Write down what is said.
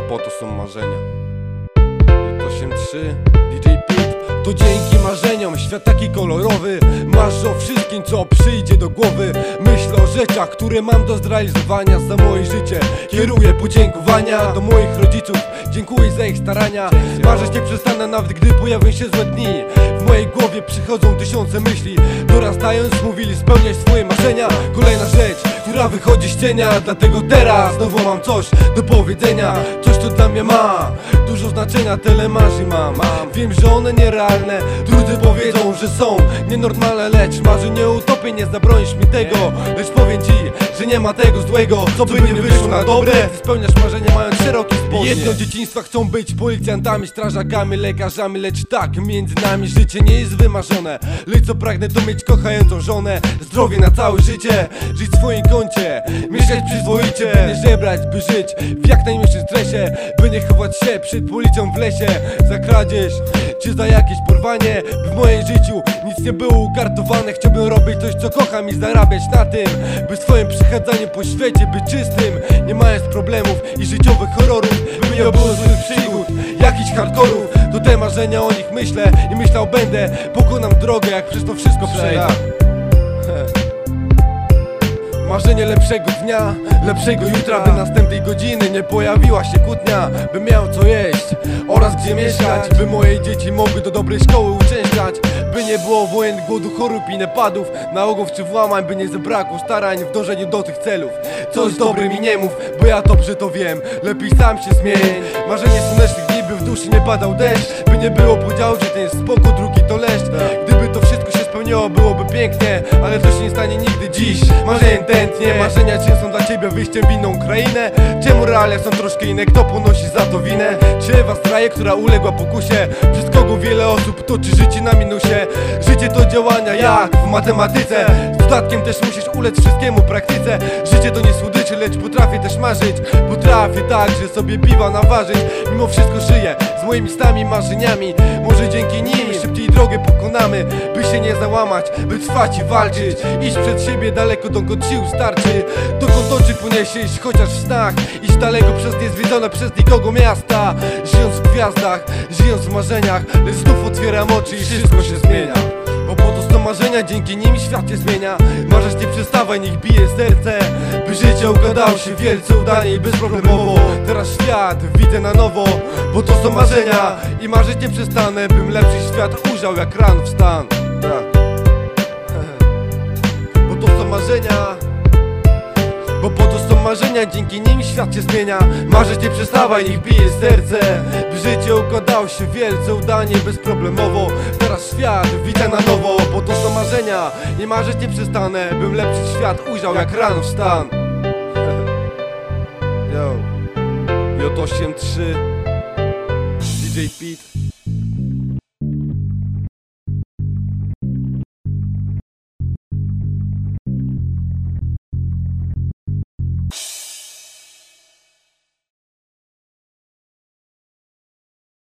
po to są marzenia. 8-3 DJ Pit. To dzięki marzeniom świat taki kolorowy. Marzę o wszystkim, co przyjdzie do głowy. Myślę o rzeczach, które mam do zrealizowania. Za moje życie kieruję podziękowania do moich rodziców. Dziękuję za ich starania. Marzyć nie przestanę, nawet gdy pojawią się złe dni. W mojej głowie przychodzą tysiące myśli. Dorastając mówili spełniaj swoje marzenia. Kolejna rzecz, która wychodzi z cienia. Dlatego teraz znowu mam coś do powiedzenia. Coś, co dla mnie ma dużo znaczenia. Tyle marzeń mam. Wiem, że one nierealne. Drudzy powiedzą, że są nienormalne. Lecz marzeń nie utopię, nie zabronisz mi tego. Lecz powiem ci, że nie ma tego złego, co by nie wyszło na dobre. Ty spełniasz marzenia, mając szerokie spodnie. Jedno dzieciństwa chcą być policjantami, strażakami, lekarzami. Lecz tak, między nami życie nie jest wymarzone. Lecz co pragnę, to mieć kochającą żonę. Zdrowie na całe życie, żyć w swoim kącie. Mieszkać przyzwoicie, by nie żebrać, by żyć w jak najmniejszym stresie. By nie chować się przed policją w lesie za kradzież czy za jakieś porwanie. By w moim życiu nic nie było ukartowane. Chciałbym robić coś, co kocham i zarabiać na tym. By swoim przechadzaniem po świecie być czystym, nie mając problemów i życiowych horrorów. By nie było złych przygód, jakichś hardkorów. To te marzenia, o nich myślę i myślał będę. Pokonam drogę, jak przez to wszystko przejdę. Marzenie lepszego dnia, lepszego jutra. By następnej godziny nie pojawiła się kłótnia. By miał co jeść oraz gdzie mieszkać. By moje dzieci mogły do dobrej szkoły uczęszczać. By nie było wojen, głodu, chorób i napadów, nałogów czy włamań. By nie zabrakło starań w dążeniu do tych celów. Coś dobry mi nie mów, bo ja dobrze to wiem. Lepiej sam się zmień. Marzenie słonecznych dni, by w duszy nie padał deszcz. By nie było podziału, że ten jest spoko, drugi to leszcz. Gdyby to wszystko się spełniło, byłoby pięknie. Ale to się nie stanie nigdy dziś. Marzenie tętnie, marzenia cię są dla ciebie wyjściem w inną krainę. Czemu realia są troszkę inne, kto ponosi za to winę? Czy Ewa z Raje, która uległa pokusie? Przez kogo wiele osób toczy życie na minusie? Życie to działania jak w matematyce. Z dodatkiem też musisz ulec wszystkiemu praktyce. Życie to nie słodyczy, lecz potrafię też marzyć. Potrafię także sobie piwa naważyć. Mimo wszystko żyję z moimi stami marzeniami. Może dzięki nim szybciej drogę pokonamy. By się nie załamać, by trwać i walczyć. Iść przed siebie daleko, dokąd sił starczy. Dokąd oczy poniesie iść chociaż w snach. Iść daleko przez niezwiedzone przez nikogo miasta. Żyjąc w gwiazdach, żyjąc w marzeniach. Lecz znów otwieram oczy i wszystko się zmienia. Bo po to są marzenia, dzięki nim świat się zmienia. Marzeć nie przestawaj, niech bije serce. By życie układało się wielce udanie i bezproblemowo. Teraz świat widzę na nowo. Bo to są marzenia i marzyć nie przestanę. Bym lepszy świat ujrzał jak ran w stan. Bo to są marzenia. Bo po to są marzenia, dzięki nim świat się zmienia. Marzyć nie przestawaj, niech bije serce. By życie układało się wielce udanie bezproblemowo. Teraz świat widzę na nowo. Bo to są marzenia i marzyć nie przestanę. Bym lepszy świat ujrzał jak rano w stan. Yo, J8-3 DJ Pit.